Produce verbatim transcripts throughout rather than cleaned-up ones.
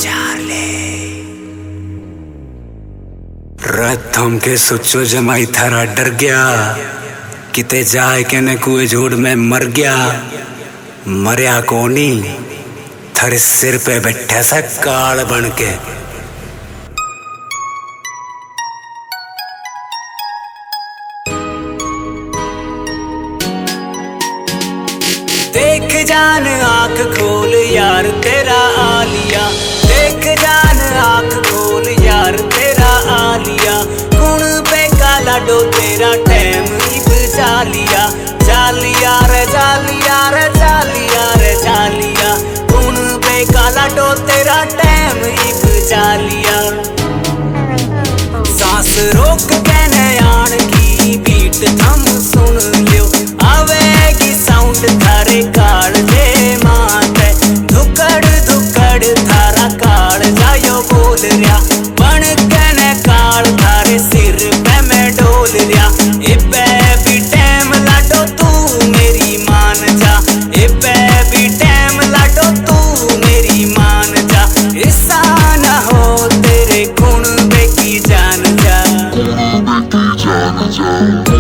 रात थम के सोचो जमाई थारा डर गया, किते जाए के न कुएं झूठ में मर गया। मरिया कोनी थारे सिर पे बैठा सा काल बन के। देख जान आंख खोल यार तेरा आलिया, देख जान आंख खोल यार तेरा आलिया। गुण पे काला डो तेरा टैम इब जालिया, जालिया रे जालिया रे जालिया रे जालिया। गुण पे काला डो तेरा टैम इब जालिया। सांस रोक के नयान की बीट थम सुन लियो, आवेगी साउंड थारे काल जे माते। धुकड़ धुकड़ थारा काल जायो बोल रिया, बन के न काल थारे सिर पे मैं डोल रिया। इबे भी टैम लाडो तू मेरी मान जा, इबे भी टैम लाडो तू मेरी मान जा। ऐसा ना हो तेरे गुण बेकी जान जा, जान जा।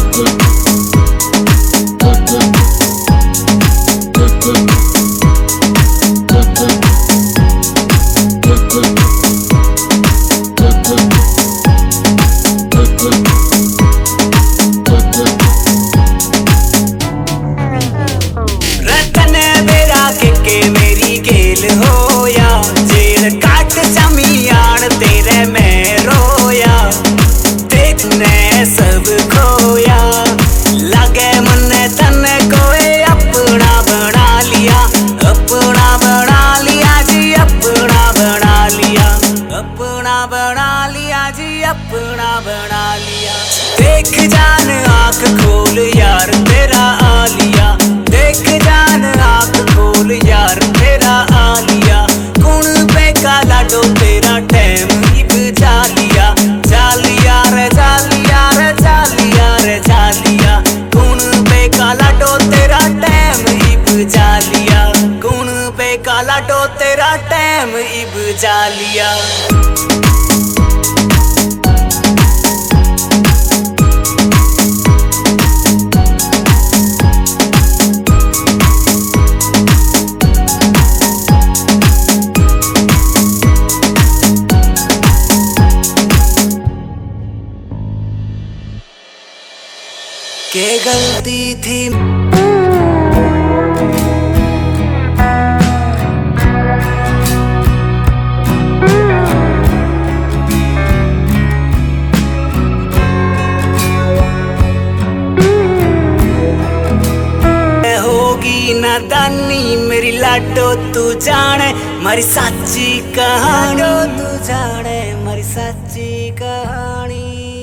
सब खोया लगे मन तन कोई अपना बना लिया, अपना बना लिया जी अपना बना लिया, अपना बना लिया जी अपना बना लिया। देख जान आंख खोल यार तेरा आलिया, देख जान आंख खोल यार तेरा आलिया। गुण पे काला डो तेरा टैम इब जालिया, जालिया रे जालिया रे जालिया रे जालिया। गुण पे काला डो तेरा टैम इब जालिया, गुण पे काला डो तेरा टैम इब जालिया। के गलती थी होगी नादानी मेरी लाडो तू जाने मारी सच्ची कहानी, तू जाने मारी सच्ची कहानी।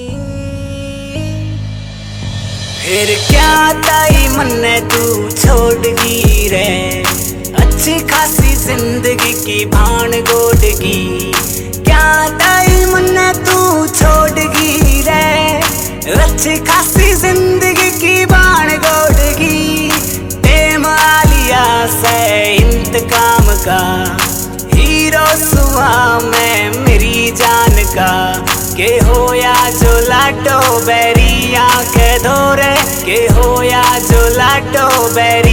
फिर क्या ताई मन्ने तू छोड़गी रे, अच्छी खासी जिंदगी की भान गोडगी। क्या ताई मन्ने तू छोड़गी रे, अच्छी खासी जिंदगी की भान गोडगी। टेम आलिया से इंतकाम का हीरो सुहा मैं मेरी जान का। के होया जो लाडो बैरिया के धोरे, के होया जो लाडो बैरी